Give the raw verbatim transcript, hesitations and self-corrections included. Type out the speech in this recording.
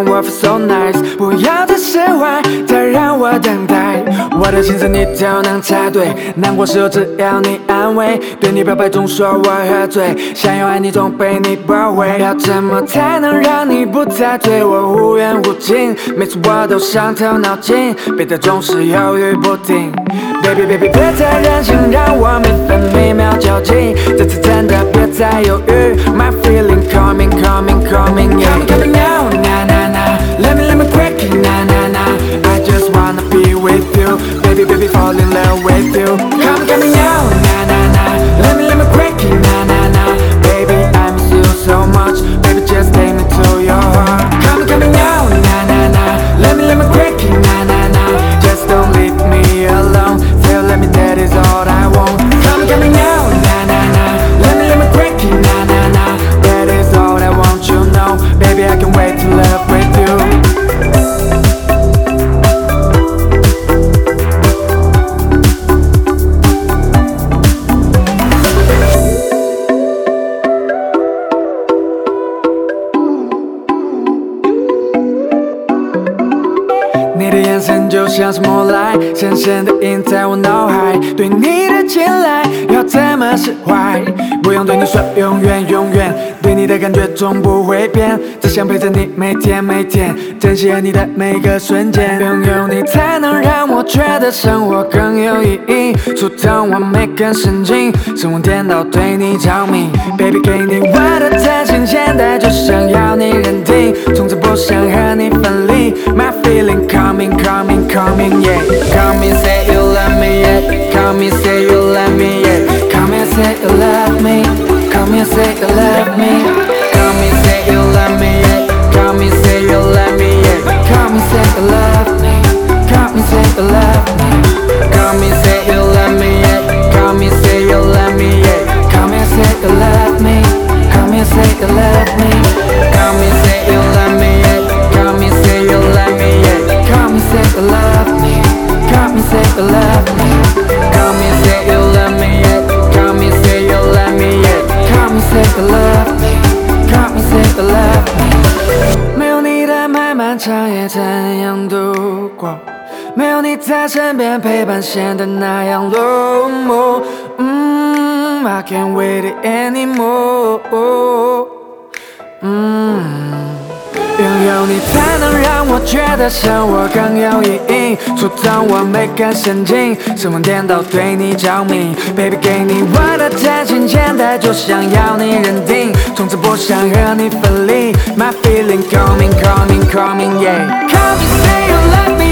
让我 feel so nice， 不要在室外再让我等待，我的心思你就能猜对，难过时候只要你安慰，对你表白总说我喝醉，想要爱你总被你包围，要怎么才能让你不再对我无缘无尽？每次我都伤透脑筋，别的总是犹豫不定。Baby baby 别再任性，让我每分每秒较劲，这次真的别再犹豫。My feeling coming coming coming yeah coming now na na na let me let me break it na na na I just wanna be with you baby baby fall in love with you coming coming now na na na let me let me break it na na na baby I miss you so much baby just take me to your heart coming coming now na na na let me let me break it na na na just don't leave me alone feel let me that is all I want coming coming now na na na let me let me break it na na na that is all I want you know baby I can't wait to love with you你的眼神就像是魔来，深深的印在我脑海。对你的青睐要怎么释怀？不用对你说永远永远，对你的感觉从不会变。只想陪着你每天每天，珍惜和你的每个瞬间。拥有你才能让我觉得生活更有意义，触动我每根神经，神魂颠倒对你着迷。Baby 给你我的真心，现在就想要你认定，从此不想和你分离。My feeling coming coming coming yeah come and say you love me yeah come and say you love me yeah come and say you love me come and say you love me come and say you love me yeah come and say you love me yeah come and say you love me come and say you love me come and say you love me yeah come and say you love me yeah come and say you love me come and say you love me come and say you love me yeah come and say you love me yeah come and say you love me come and say you love me come and say you love me yeah come and say you love me yeah come and say you love me come and say you love me 没有你的漫漫长夜怎样度过，没有你在身边陪伴显得那样落寞。嗯 I can't wait anymore 嗯拥有你才能让我觉得生活更有意义，触动我每根神经，神魂颠倒对你着迷。Baby 给你我的真心，现在就想要你认定，从此不想和你分离。My feeling coming coming coming yeah come and say you love me